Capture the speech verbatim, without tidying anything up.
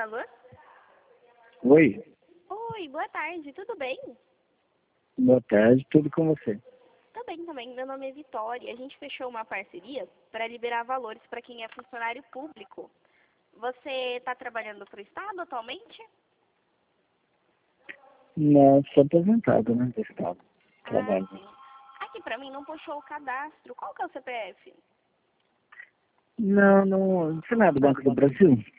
Alô? Oi, Oi, boa tarde, tudo bem? boa tarde, tudo com você? Tô bem também, meu nome é Vitória. A gente fechou uma parceria para liberar valores para quem é funcionário público. Você está trabalhando para o Estado atualmente? Não, sou aposentado, né, do Estado. Ah, Trabalho. sim. Aqui para mim não puxou o cadastro. Qual que é o C P F? Não, não, você não é do Banco do Brasil?